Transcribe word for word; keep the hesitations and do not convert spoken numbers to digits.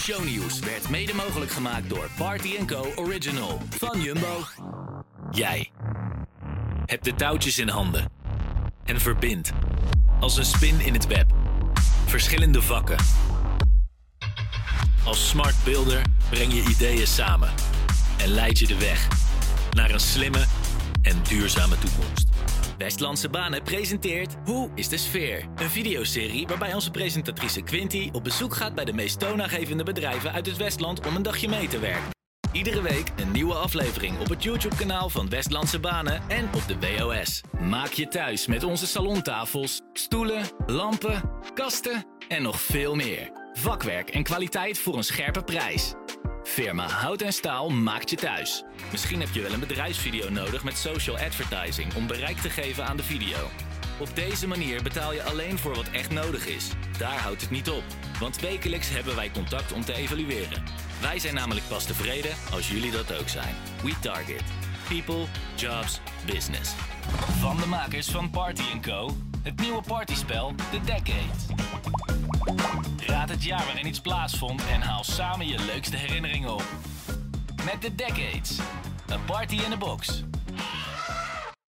Shownieuws werd mede mogelijk gemaakt door Party en Co Original van Jumbo. Jij hebt de touwtjes in handen en verbindt als een spin in het web verschillende vakken. Als smart builder breng je ideeën samen en leid je de weg naar een slimme en duurzame toekomst. Westlandse Banen presenteert Hoe is de sfeer? Een videoserie waarbij onze presentatrice Quinty op bezoek gaat bij de meest toonaangevende bedrijven uit het Westland om een dagje mee te werken. Iedere week een nieuwe aflevering op het YouTube-kanaal van Westlandse Banen en op de W O S. Maak je thuis met onze salontafels, stoelen, lampen, kasten en nog veel meer. Vakwerk en kwaliteit voor een scherpe prijs. Firma Hout en Staal maakt je thuis. Misschien heb je wel een bedrijfsvideo nodig met social advertising om bereik te geven aan de video. Op deze manier betaal je alleen voor wat echt nodig is. Daar houdt het niet op, want wekelijks hebben wij contact om te evalueren. Wij zijn namelijk pas tevreden als jullie dat ook zijn. We target people, jobs, business. Van de makers van Party en Co, het nieuwe partyspel The Decade. Raad het jaar waarin iets plaatsvond en haal samen je leukste herinneringen op. Met The Decades, een party in a box.